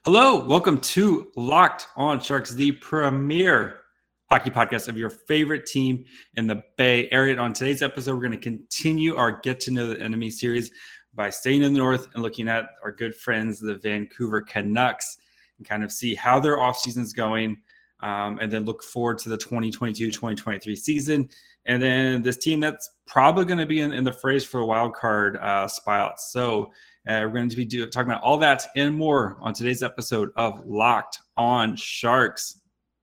Hello, welcome to Locked on Sharks, the premier hockey podcast of your favorite team in the Bay Area. On today's episode, we're going to continue our Get to Know the Enemy series by staying in the North and looking at our good friends, the Vancouver Canucks, and kind of see how their offseason is going, and then look forward to the 2022-2023 season. And then this team that's probably going to be in the phrase for a wild card spot. So we're going to be talking about all that and more on today's episode of Locked on Sharks.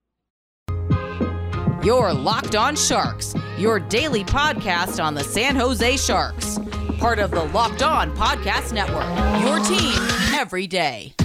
You're Locked on Sharks, your daily podcast on the San Jose Sharks. Part of the Locked On Podcast Network, your team every day.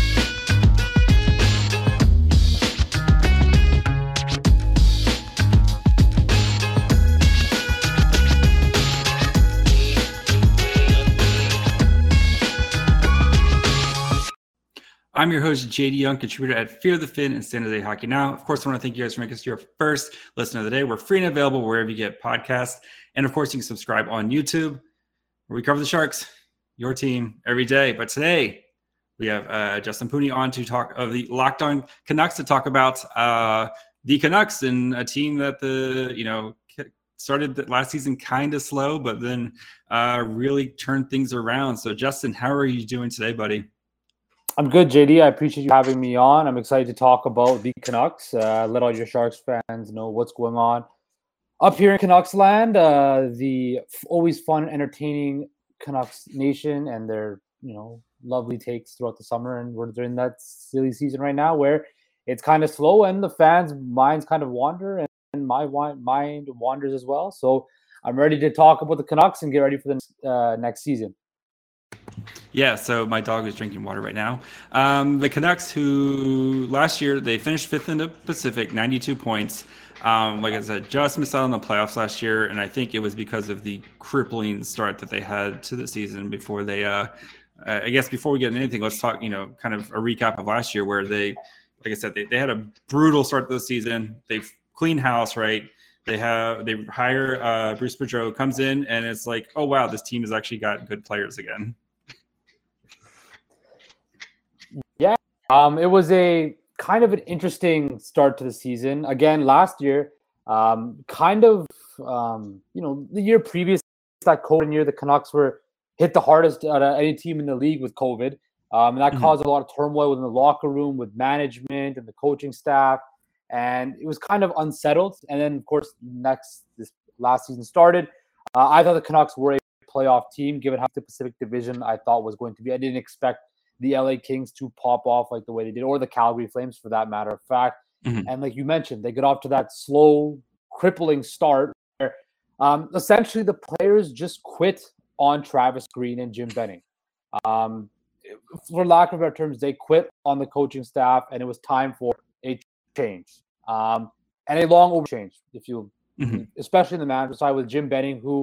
I'm your host, JD Young, contributor at Fear the Fin and San Jose Hockey Now. Of course, I want to thank you guys for making us your first listener of the day. We're free and available wherever you get podcasts. And of course, you can subscribe on YouTube, where we cover the Sharks, your team, every day. But today, we have Justin Pooney on to talk of the Locked On Canucks, to talk about the Canucks and a team that started last season kind of slow, but then really turned things around. So, Justin, how are you doing today, buddy? I'm good, JD. I appreciate you having me on. I'm excited to talk about the Canucks. Let all your Sharks fans know what's going on up here in Canucks land. The always fun, entertaining Canucks nation and their lovely takes throughout the summer. And we're in that silly season right now where it's kind of slow and the fans' minds kind of wander, and my mind wanders as well. So I'm ready to talk about the Canucks and get ready for the next season. Yeah, so my dog is drinking water right now. The Canucks, who last year, they finished fifth in the Pacific, 92 points. Like I said, just missed out on the playoffs last year, and I think it was because of the crippling start that they had to the season before they I guess before we get into anything, let's talk, kind of a recap of last year where they, like I said, they had a brutal start to the season. They've cleaned house, right? They hire Bruce Boudreau, comes in, and it's like, oh, wow, this team has actually got good players again. Yeah, it was a kind of an interesting start to the season. Again, last year, the year previous, that COVID year, the Canucks were hit the hardest out of any team in the league with COVID. And that caused a lot of turmoil within the locker room with management and the coaching staff. And it was kind of unsettled. And then, of course, this last season started. I thought the Canucks were a playoff team, given how the Pacific Division I thought was going to be. I didn't expect the LA Kings to pop off like the way they did, or the Calgary Flames for that matter of fact. And like you mentioned, they get off to that slow, crippling start where essentially the players just quit on Travis Green and Jim Benning. For lack of better terms, they quit on the coaching staff, and it was time for a change. And a long overchange, especially in the management side with Jim Benning, who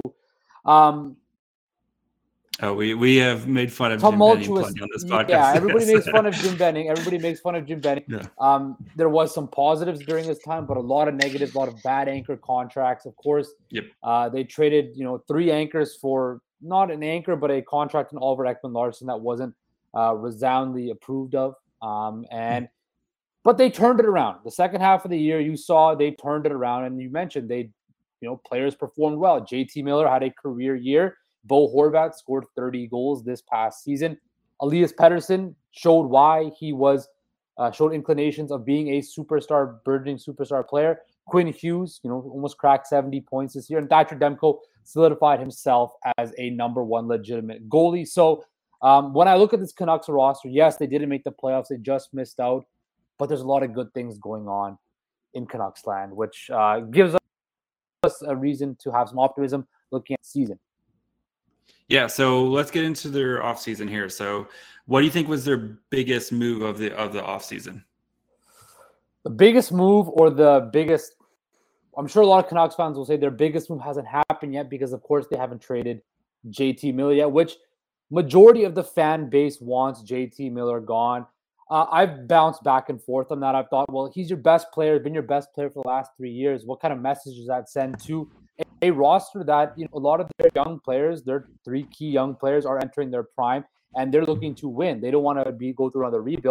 we have made fun of Jim Benning plenty on this podcast. Yeah, everybody makes fun of Jim Benning. Yeah. There was some positives during this time, but a lot of negatives, a lot of bad anchor contracts. Of course, they traded 3 anchors for not an anchor, but a contract in Oliver Ekman-Larsson that wasn't resoundingly approved of. But they turned it around. The second half of the year, you saw they turned it around, and you mentioned players performed well. JT Miller had a career year. Bo Horvat scored 30 goals this past season. Elias Pettersson showed why he showed inclinations of being a burgeoning superstar player. Quinn Hughes, almost cracked 70 points this year. And Thatcher Demko solidified himself as a number one legitimate goalie. So when I look at this Canucks roster, yes, they didn't make the playoffs. They just missed out. But there's a lot of good things going on in Canucks land, which gives us a reason to have some optimism looking at the season. Yeah, so let's get into their offseason here. So what do you think was their biggest move of the offseason? The biggest move, or the biggest, I'm sure a lot of Canucks fans will say their biggest move hasn't happened yet because, of course, they haven't traded JT Miller yet, which majority of the fan base wants JT Miller gone. I've bounced back and forth on that. I've thought, well, he's your best player, been your best player for the last 3 years. What kind of message does that send to a roster that, a lot of their young players, their 3 key young players are entering their prime, and they're looking to win. They don't want to go through another rebuild.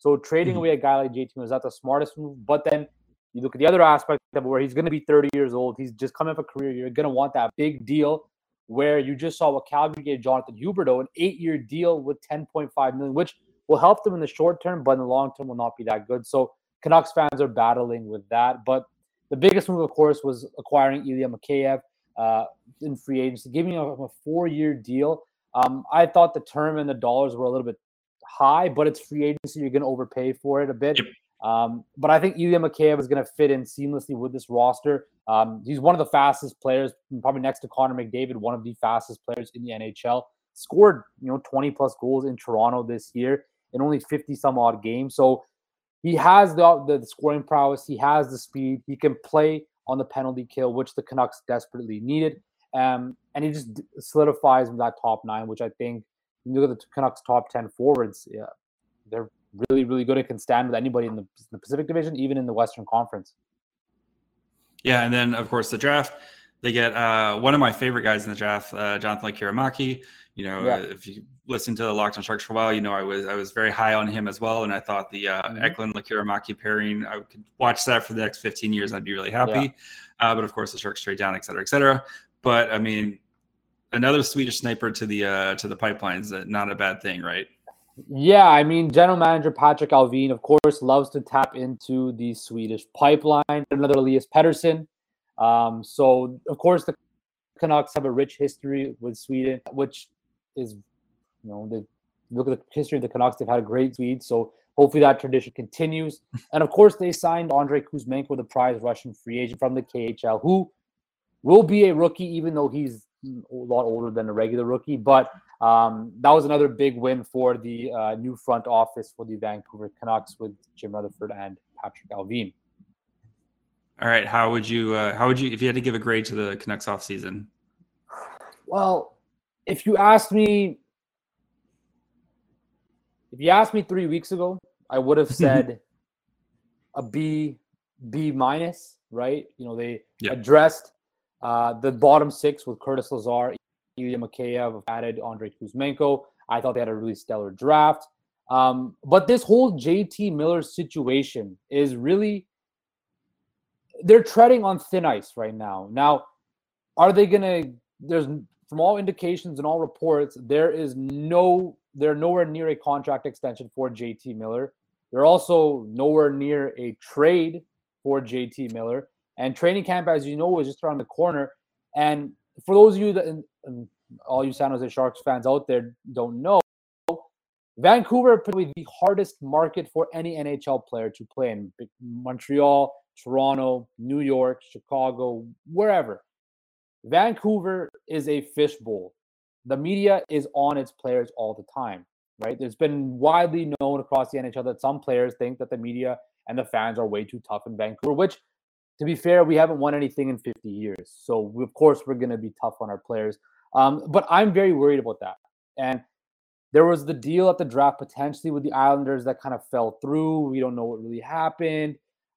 So trading away a guy like JT was not the smartest move. But then you look at the other aspect of where he's going to be 30 years old. He's just coming up a career. You're going to want that big deal where you just saw what Calgary gave Jonathan Huberdeau, an 8-year deal with $10.5 million, which will help them in the short term, but in the long term will not be that good. So Canucks fans are battling with that. But the biggest move, of course, was acquiring Ilya Mikheyev in free agency, giving him a 4-year deal. I thought the term and the dollars were a little bit high, but it's free agency. You're going to overpay for it a bit. Yep. But I think Ilya Mikheyev is going to fit in seamlessly with this roster. He's one of the fastest players, probably next to Connor McDavid, one of the fastest players in the NHL. Scored 20 plus goals in Toronto this year in only 50 some odd games. So he has the scoring prowess. He has the speed. He can play on the penalty kill, which the Canucks desperately needed. And he just solidifies that top 9, which I think, you look at the Canucks top 10 forwards, they're really, really good and can stand with anybody in the Pacific Division, even in the Western Conference. Yeah, and then, of course, the draft, they get one of my favorite guys in the draft, Jonathan Lekkerimäki. If you listen to the Locked On Sharks for a while, I was very high on him as well, and I thought the Eklund-Lekkerimäki pairing, I could watch that for the next 15 years. I'd be really happy. Yeah. But, of course, the Sharks trade down, et cetera, et cetera. But, I mean, another Swedish sniper to the pipelines, not a bad thing, right? Yeah, I mean, general manager Patrick Alvin, of course, loves to tap into the Swedish pipeline. Another Elias Pettersson. So, of course, the Canucks have a rich history with Sweden, which is, they look at the history of the Canucks. They've had a great Swede. So hopefully that tradition continues. And, of course, they signed Andrei Kuzmenko, the prize Russian free agent from the KHL, who will be a rookie, even though he's a lot older than a regular rookie. But that was another big win for the new front office for the Vancouver Canucks with Jim Rutherford and Patrick Alvin. All right, how would you if you had to give a grade to the Canucks offseason? Well, if you asked me 3 weeks ago, I would have said a B minus, right? They addressed the bottom 6 with Curtis Lazar, Ilya Mikheyev, added Andrei Kuzmenko. I thought they had a really stellar draft. But this whole JT Miller situation is really, they're treading on thin ice right now. Now, are they going to, there's, from all indications and all reports, they're nowhere near a contract extension for JT Miller. They're also nowhere near a trade for JT Miller. And training camp, as you know, is just around the corner. And for those of you that, and all you San Jose Sharks fans out there don't know, Vancouver is probably the hardest market for any NHL player to play in. Montreal, Toronto, New York, Chicago, wherever. Vancouver is a fishbowl. The media is on its players all the time, right? It's been widely known across the NHL that some players think that the media and the fans are way too tough in Vancouver, which, to be fair, we haven't won anything in 50 years. So, of course, we're going to be tough on our players. But I'm very worried about that. And there was the deal at the draft potentially with the Islanders that kind of fell through. We don't know what really happened.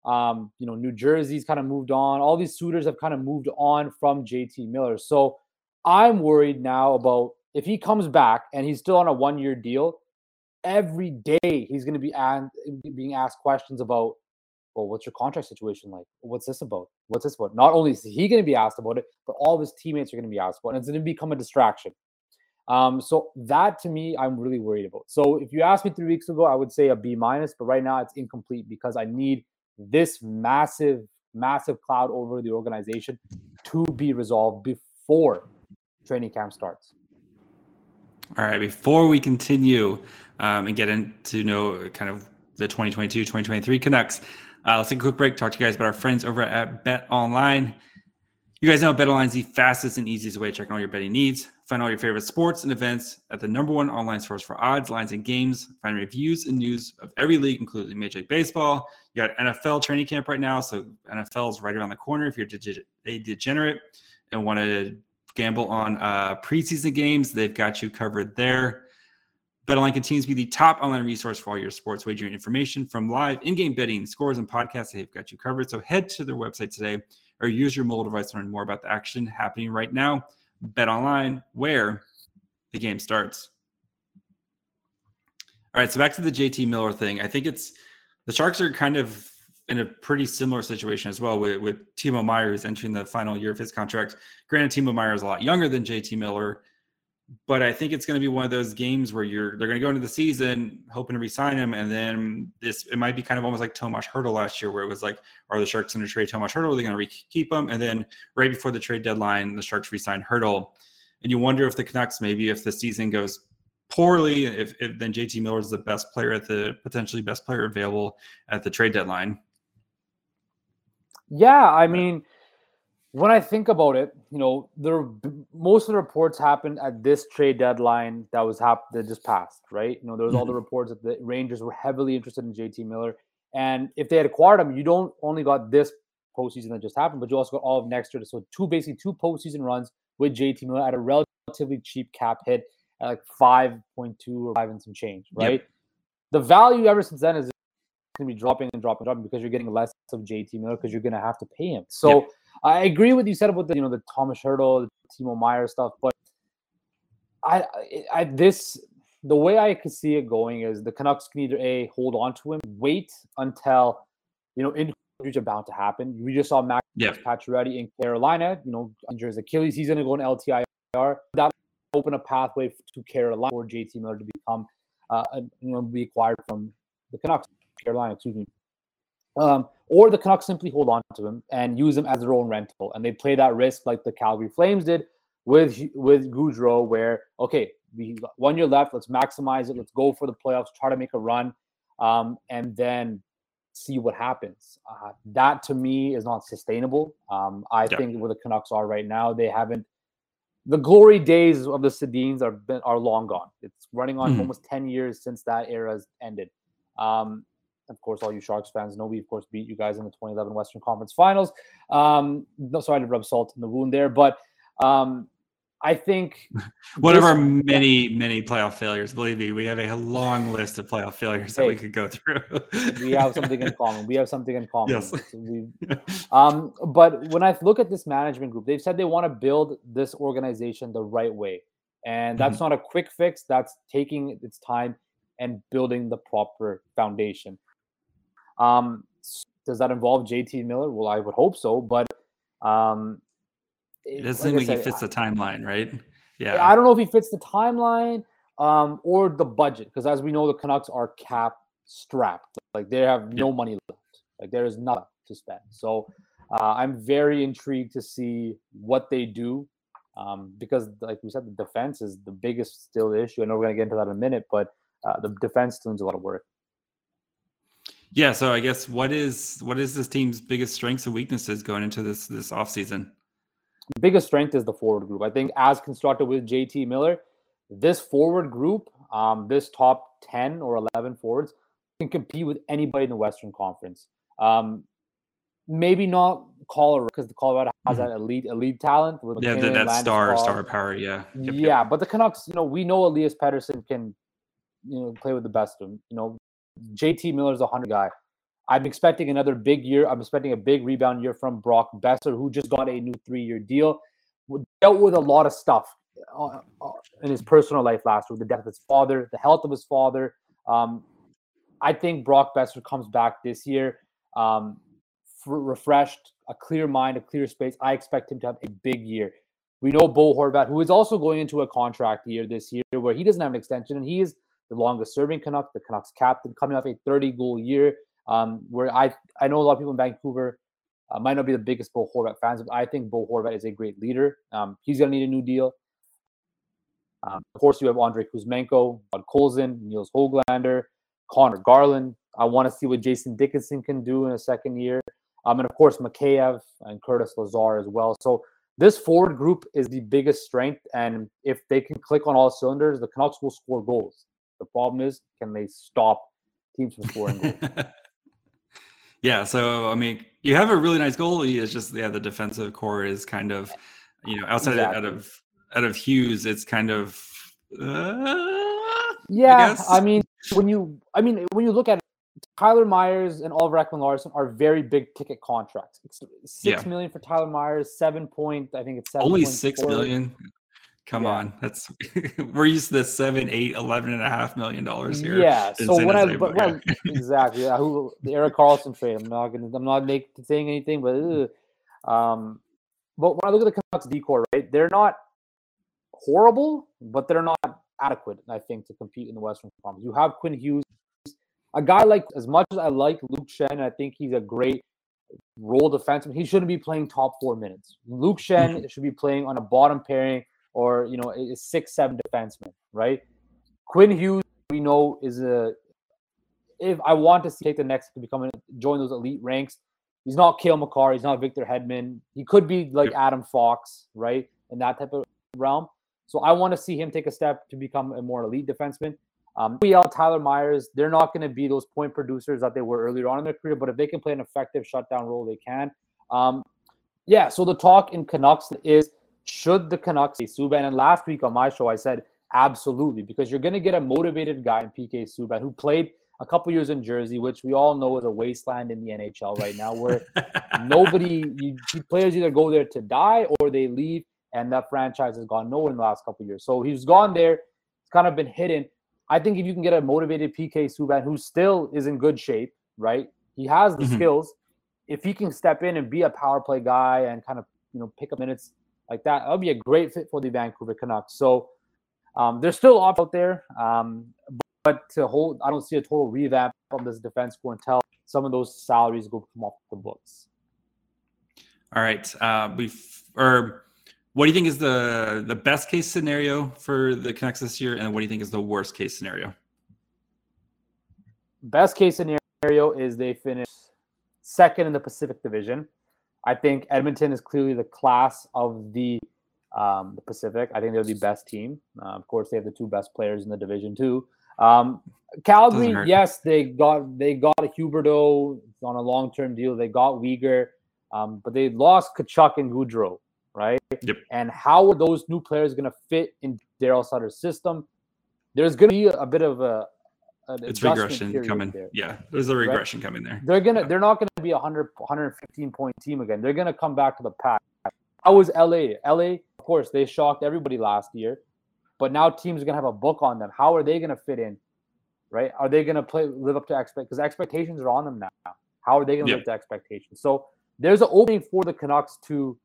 New Jersey's kind of moved on. All these suitors have kind of moved on from JT Miller. So I'm worried now about if he comes back and he's still on a 1-year deal, every day he's going to be being asked questions about, well, what's your contract situation like? What's this about? What's this about? Not only is he going to be asked about it, but all of his teammates are going to be asked about it. And it's going to become a distraction. So that, to me, I'm really worried about. So if you asked me 3 weeks ago, I would say a B minus, but right now it's incomplete because I need this massive, massive cloud over the organization to be resolved before training camp starts. All right, before we continue and get into kind of the 2022-2023 Canucks, let's take a quick break, talk to you guys about our friends over at Bet Online. You guys know Bet Online is the fastest and easiest way to check on all your betting needs. Find all your favorite sports and events at the #1 online source for odds, lines, and games. Find reviews and news of every league, including Major League Baseball. You got NFL training camp right now, so NFL is right around the corner. If you're a degenerate and want to gamble on preseason games, they've got you covered there. BetOnline continues to be the top online resource for all your sports wagering information, from live in-game betting, scores, and podcasts. They've got you covered. So head to their website today or use your mobile device to learn more about the action happening right now. BetOnline, where the game starts. All right, so back to the JT Miller thing. I think the Sharks are kind of in a pretty similar situation as well with Timo Meier, who's entering the final year of his contract. Granted, Timo Meier is a lot younger than JT Miller, but I think it's going to be one of those games where they're going to go into the season hoping to re-sign him, and then it might be kind of almost like Tomas Hertl last year, where it was like, are the Sharks going to trade Tomas Hertl? Are they going to keep him? And then right before the trade deadline, the Sharks re-signed Hertl, and you wonder if the Canucks, maybe if the season goes poorly, if then JT Miller is the best player potentially best player available at the trade deadline. Yeah, I mean, when I think about it, most of the reports happened at this trade deadline that just passed, right? There was all the reports that the Rangers were heavily interested in JT Miller, and if they had acquired him, you don't only got this postseason that just happened, but you also got all of next year. So basically two postseason runs with JT Miller at a relatively cheap cap hit at like 5.2 or 5 and some change, right? Yep. The value ever since then is going to be dropping because you're getting less of JT Miller because you're going to have to pay him. So yep. I agree with you said about the Tomas Hertl, the Timo Meier stuff, but the way I could see it going is the Canucks can either hold on to him, wait until injuries are bound to happen. We just saw Max Pacioretty in Carolina, injures his Achilles. He's going to go in LTIR. That open a pathway to Carolina for JT Miller to become be acquired from the Canucks. Carolina, excuse me. Or the Canucks simply hold on to him and use him as their own rental, and they play that risk like the Calgary Flames did with Gaudreau, where we got 1 year left, let's maximize it, let's go for the playoffs, try to make a run, and then see what happens. That to me is not sustainable. I think where the Canucks are right now, they haven't. The glory days of the Sedins are long gone. It's running on almost 10 years since that era has ended. Of course, all you Sharks fans know we, of course, beat you guys in the 2011 Western Conference Finals. No, sorry to rub salt in the wound there, but I think one of our many playoff failures. Believe me, we have a long list of playoff failures that we could go through. We have something in common. Yes. But when I look at this management group, they've said they want to build this organization the right way, and that's not a quick fix. That's taking its time and building the proper foundation. Does that involve JT Miller? Well, I would hope so, but it doesn't seem like he fits the timeline, right? Yeah. I don't know if he fits the timeline or the budget, because as we know, the Canucks are cap strapped. Like they have no money left. Like there is nothing to spend. So I'm very intrigued to see what they do because, like we said, the defense is the biggest still issue. I know we're going to get into that in a minute, but the defense still needs a lot of work. Yeah, so I guess what is this team's biggest strengths and weaknesses going into this offseason? The biggest strength is the forward group. I think as constructed with JT Miller, this forward group, this top 10 or 11 forwards can compete with anybody in the Western Conference. Maybe not Colorado, because the Colorado has that elite talent. With that star power, yeah. Yep. But the Canucks, we know Elias Pettersson can, play with the best of them. JT Miller's a 100 guy. I'm expecting another big year. I'm expecting a big rebound year from Brock Besser, who just got a new 3-year deal. Dealt with a lot of stuff in his personal life last year, the death of his father, the health of his father. I think Brock Besser comes back this year refreshed, a clear mind, a clear space. I expect him to have a big year. We know Bo Horvat, who is also going into a contract year this year where he doesn't have an extension, and he is the longest serving Canuck, the Canucks captain, coming off a 30-goal year. Where I know a lot of people in Vancouver might not be the biggest Bo Horvat fans, but I think Bo Horvat is a great leader. He's going to need a new deal. Of course, you have Andrei Kuzmenko, Bud Colson, Niels Höglander, Connor Garland. I want to see what Jason Dickinson can do in a second year. And of course, Mikheyev and Curtis Lazar as well. So this forward group is the biggest strength. And if they can click on all cylinders, the Canucks will score goals. The problem is, can they stop teams from scoring goals? Yeah, so I mean, you have a really nice goalie. It's just the defensive core is kind of, outside out of Hughes, it's kind of I mean, when you look at it, Tyler Myers and Oliver Ekman-Larsson are very big ticket contracts. It's $6 million for Tyler Myers, 7 point, I think it's 7. Only $6 million. Come on, that's we're used to the $7, $8, $11.5 million here. Yeah. So when exactly the Erik Karlsson trade, I'm not saying anything, but when I look at the Canucks decor, right, they're not horrible, but they're not adequate, I think, to compete in the Western Conference. You have Quinn Hughes, a guy like, as much as I like Luke Schenn, I think he's a great role defenseman. He shouldn't be playing top 4 minutes. Luke Schenn should be playing on a bottom pairing or, a 6-7 defenseman, right? Quinn Hughes, we know, if I want to take the next to join those elite ranks, he's not Cale Makar, he's not Victor Hedman. He could be like Adam Fox, right, in that type of realm. So I want to see him take a step to become a more elite defenseman. Tyler Myers, they're not going to be those point producers that they were earlier on in their career, but if they can play an effective shutdown role, they can. So the talk in Canucks is, should the Canucks say Subban? And last week on my show, I said absolutely, because you're going to get a motivated guy in PK Subban who played a couple years in Jersey, which we all know is a wasteland in the NHL right now, where players either go there to die or they leave, and that franchise has gone nowhere in the last couple of years. So he's gone there. It's kind of been hidden. I think if you can get a motivated PK Subban who still is in good shape, right? He has the skills. If he can step in and be a power play guy and kind of, pick up minutes like that, that'll be a great fit for the Vancouver Canucks. So there's still options out there. But I don't see a total revamp from this defense core until some of those salaries go come off the books. All right. What do you think is the best case scenario for the Canucks this year, and what do you think is the worst case scenario? Best case scenario is they finish second in the Pacific Division. I think Edmonton is clearly the class of the Pacific. I think they're the best team. Of course, they have the 2 best players in the division too. Calgary, yes, they got a Huberdeau on a long-term deal. They got Weegar, but they lost Tkachuk and Goudreau, right? Yep. And how are those new players going to fit in Daryl Sutter's system? There's going to be a bit of it's regression coming. There. Yeah, there's a regression coming there. They're not going to be a 115 point team again. They're going to come back to the pack. How was LA? LA, of course, they shocked everybody last year, but now teams are going to have a book on them. How are they going to fit in? Right? Are they going to live up to because expectations are on them now? How are they going to live up to expectations? So there's an opening for the Canucks to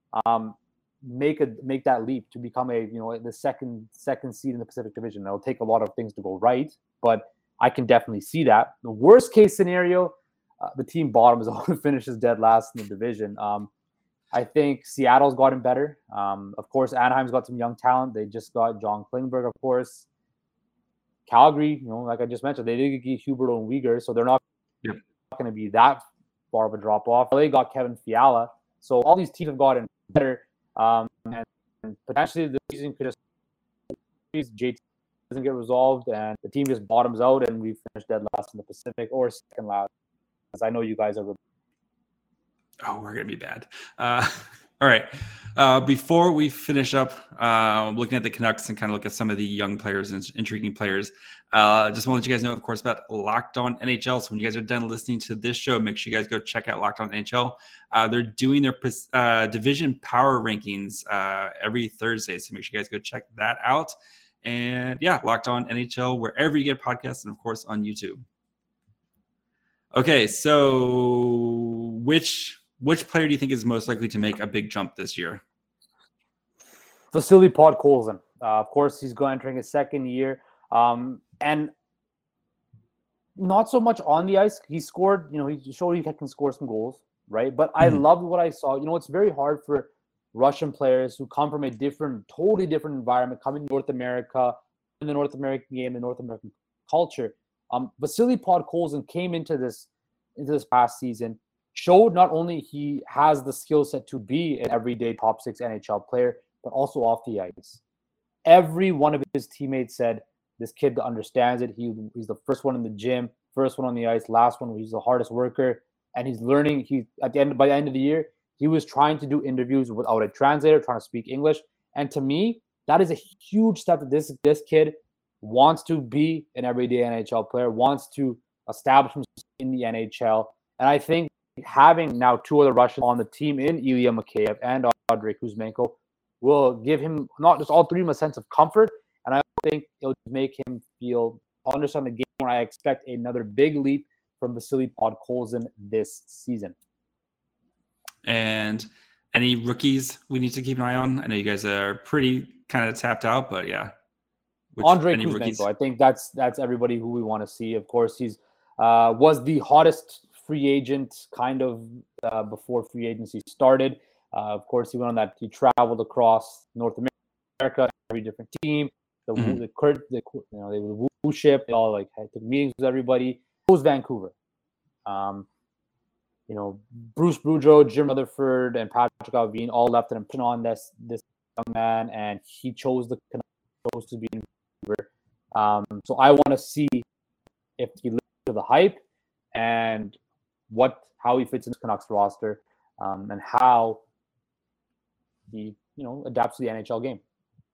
make that leap to become the second seed in the Pacific Division. It'll take a lot of things to go right, but I can definitely see that. The worst case scenario, the team bottoms out and finishes dead last in the division. I think Seattle's gotten better. Of course, Anaheim's got some young talent. They just got John Klingberg, of course. Calgary, like I just mentioned, they did get Huberdeau and Weegar, so they're not going to be that far of a drop off. They got Kevin Fiala, so all these teams have gotten better, and potentially the season could just JT doesn't get resolved, and the team just bottoms out, and we finish dead last in the Pacific or second last. Because I know you guys are. Oh, we're gonna be bad. All right. Before we finish up looking at the Canucks and kind of look at some of the young players and intriguing players, just want to let you guys know, of course, about Locked On NHL. So when you guys are done listening to this show, make sure you guys go check out Locked On NHL. They're doing their division power rankings every Thursday. So make sure you guys go check that out. And Locked On NHL, wherever you get podcasts, and of course on YouTube. Okay, so which player do you think is most likely to make a big jump this year? Vasily Podkolzin. Of course, he's entering his second year. And not so much on the ice. He scored, he showed he can score some goals, right? But I loved what I saw. It's very hard for Russian players who come from a totally different environment, coming to North America, in the North American game, the North American culture. Vasily Podkolzin came into this past season, showed not only he has the skill set to be an everyday top 6 NHL player, but also off the ice. Every one of his teammates said, this kid understands it. He's the first one in the gym, first one on the ice, last one. He's the hardest worker, and he's learning. By the end of the year, he was trying to do interviews without a translator, trying to speak English. And to me, that is a huge step that this kid wants to be an everyday NHL player, wants to establish himself in the NHL. And I think having now 2 other Russians on the team in Ilya Mikheyev and Andrei Kuzmenko will give him, not just all three of them, a sense of comfort. And I think it'll make him understand the game when I expect another big leap from Vasily Podkolzin this season. And any rookies we need to keep an eye on? I know you guys are pretty kind of tapped out, but yeah. Andrei Kuzmenko, I think that's everybody who we want to see. Of course, he's was the hottest free agent kind of before free agency started. Of course, he traveled across North America, every different team. The Woo ship, they all took meetings with everybody. It was Vancouver. Bruce Boudreau, Jim Rutherford, and Patrick Allvin all left and put on this young man, and he chose to be in Vancouver. So I want to see if he lives to the hype and how he fits in the Canucks roster, and how he adapts to the NHL game.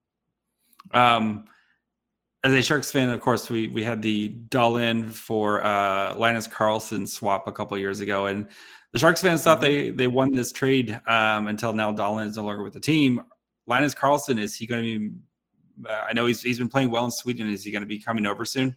As a Sharks fan, of course, we had the Dahlin for Linus Karlsson swap a couple of years ago, and the Sharks fans thought they won this trade until now Dahlin is no longer with the team. Linus Karlsson, is he going to be? I know he's been playing well in Sweden. Is he going to be coming over soon?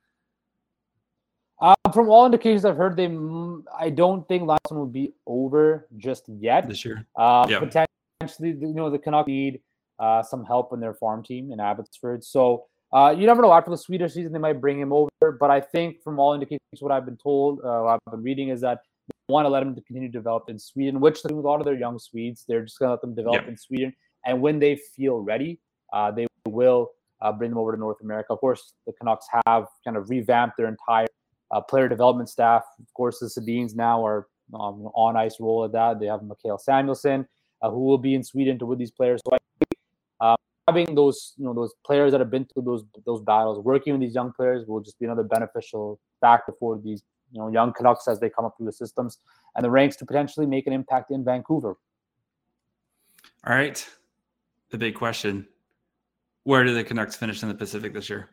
From all indications I've heard, I don't think Linus will be over just yet this year. Potentially, the Canucks need some help in their farm team in Abbotsford. So you never know. After the Swedish season, they might bring him over. But I think from all indications, what I've been told, what I've been reading, is that they want to let him to continue to develop in Sweden, which with a lot of their young Swedes, they're just going to let them develop in Sweden. And when they feel ready, they will bring them over to North America. Of course, the Canucks have kind of revamped their entire player development staff. Of course, the Sedins now are on ice role at that. They have Mikael Samuelsson, who will be in Sweden with these players. So I think having those players that have been through those battles, working with these young players, will just be another beneficial factor for these young Canucks as they come up through the systems and the ranks to potentially make an impact in Vancouver. All right, the big question: where do the Canucks finish in the Pacific this year?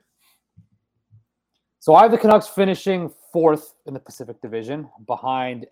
So I have the Canucks finishing 4th in the Pacific Division, behind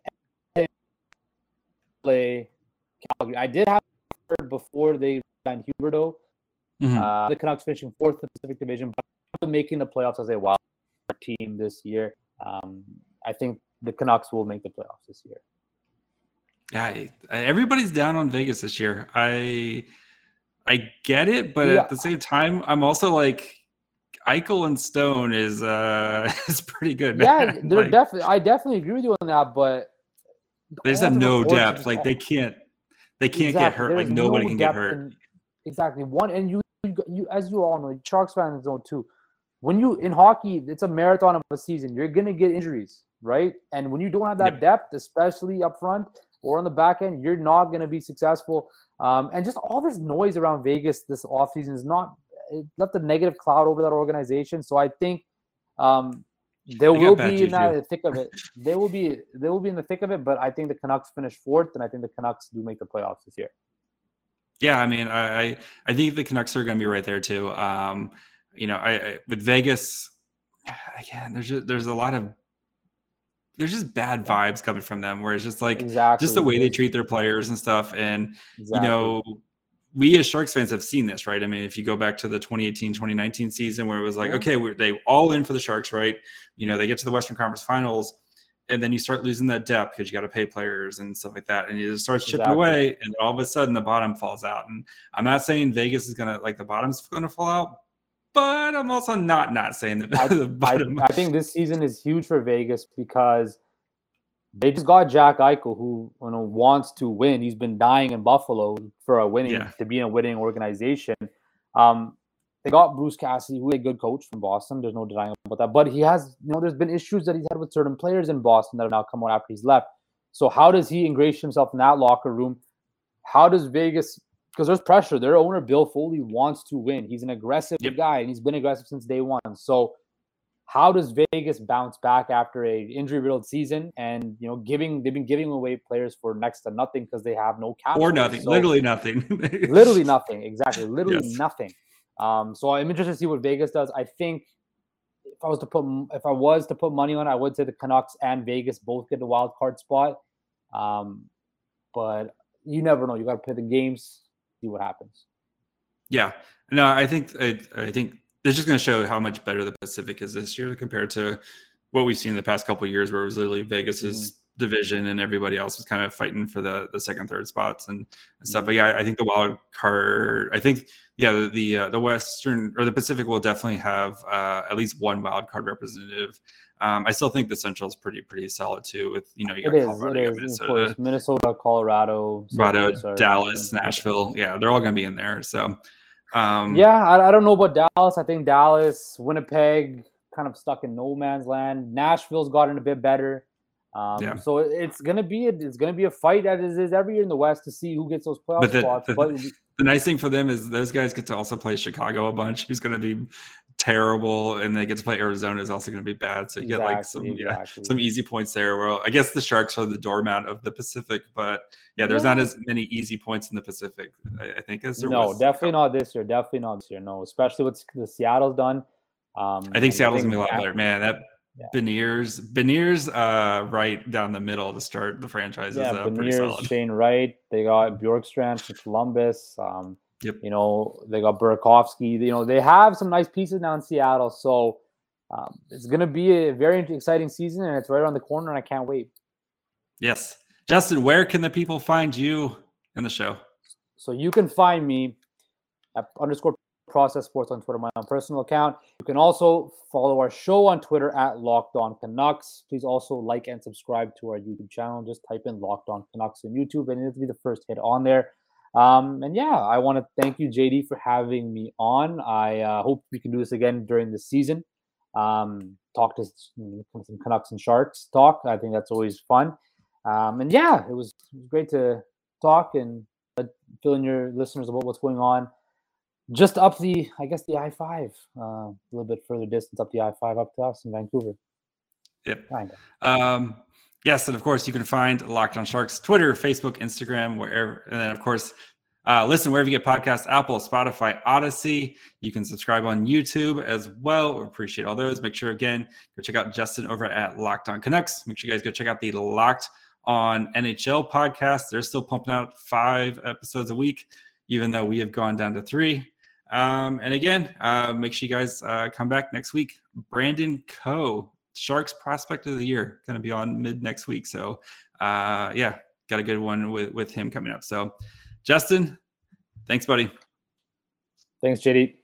Calgary. I did have before they signed Huberdeau. The Canucks finishing 4th in the Pacific Division, but making the playoffs as a wild team this year. I think the Canucks will make the playoffs this year. Yeah, everybody's down on Vegas this year. I get it, but at the same time, I'm also like, Eichel and Stone is pretty good. Yeah, they're definitely. I definitely agree with you on that, but they just have no depth. Like they can't get hurt. Like nobody can get hurt. Exactly. And you, as you all know, Sharks fans know too. When you in hockey, it's a marathon of a season. You're gonna get injuries, right? And when you don't have that depth, especially up front or on the back end, you're not gonna be successful. And just all this noise around Vegas this offseason is not. It left a negative cloud over that organization. So I think they will be in the thick of it. They will be in the thick of it. But I think the Canucks finish 4th, and I think the Canucks do make the playoffs this year. Yeah, I mean, I think the Canucks are going to be right there too. I with Vegas, again, there's a lot of just bad vibes coming from them, where it's just like just the way they treat their players and stuff, and we as Sharks fans have seen this, right? I mean, if you go back to the 2018-2019 season, where it was like, okay, they all in for the Sharks, right? They get to the Western Conference Finals, and then you start losing that depth because you got to pay players and stuff like that, and it just starts chipping away, and all of a sudden the bottom falls out. And I'm not saying Vegas is gonna the bottom's gonna fall out, but I'm also not saying that the bottom. I think this season is huge for Vegas because they just got Jack Eichel, who wants to win. He's been dying in Buffalo to be in a winning organization. They got Bruce Cassidy, who is a good coach from Boston. There's no denying about that. But he has, there's been issues that he's had with certain players in Boston that have now come out after he's left. So how does he ingratiate himself in that locker room? How does Vegas? Because there's pressure. Their owner Bill Foley wants to win. He's an aggressive guy, and he's been aggressive since day one. So how does Vegas bounce back after a injury-riddled season? And they've been giving away players for next to nothing because they have no cap. Or nothing, so, literally nothing. Literally nothing, exactly. Literally nothing. So I'm interested to see what Vegas does. I think if I was to put money on it, I would say the Canucks and Vegas both get the wild card spot. But you never know. You got to play the games, see what happens. Yeah, no, I think it's just going to show how much better the Pacific is this year compared to what we've seen in the past couple of years, where it was literally Vegas's division and everybody else was kind of fighting for the second, third spots and stuff. But yeah, I think the wild card, the Western or the Pacific will definitely have at least one wild card representative. I still think the Central is pretty solid too. With you got Colorado, you got Minnesota, Colorado, Dallas, Nashville. Yeah, they're all going to be in there. So I don't know about Dallas. I think Dallas, Winnipeg, kind of stuck in no man's land. Nashville's gotten a bit better. So it's gonna be a fight as it is every year in the West to see who gets those playoff spots. But the nice thing for them is those guys get to also play Chicago a bunch, who's going to be terrible, and they get to play Arizona is also going to be bad. So you get some easy points there. Well, I guess the Sharks are the doormat of the Pacific, but there's not as many easy points in the Pacific, I think, as there was. No, definitely not this year. Definitely not this year. No, especially what the Seattle's done. I think Seattle's gonna be a lot better, man. That Beniers, right down the middle to start the franchise. Beniers, Shane Wright. They got Bjorkstrand from Columbus. They got Burakovsky. They have some nice pieces now in Seattle. So it's gonna be a very exciting season, and it's right around the corner, and I can't wait. Yes, Justin, where can the people find you in the show? So you can find me at _Process Sports on Twitter, my own personal account. You can also follow our show on Twitter at Locked On Canucks. Please also like and subscribe to our YouTube channel. Just type in Locked On Canucks in YouTube, and it'll be the first hit on there. I want to thank you, JD, for having me on. I hope we can do this again during the season. Talk to some Canucks and Sharks talk. I think that's always fun. It was great to talk and fill in your listeners about what's going on. Just up the I-5, a little bit further distance up the I-5 up to us in Vancouver. Yep. Yes, and of course you can find Locked On Sharks Twitter, Facebook, Instagram, wherever. And then of course, listen wherever you get podcasts: Apple, Spotify, Odyssey. You can subscribe on YouTube as well. We appreciate all those. Make sure again go check out Justin over at Locked On Canucks. Make sure you guys go check out the Locked On NHL podcast. They're still pumping out 5 episodes a week, even though we have gone down to 3. And again, make sure you guys come back next week. Brandon Coe, Sharks Prospect of the Year, going to be on mid next week. So, got a good one with him coming up. So, Justin, thanks, buddy. Thanks, JD.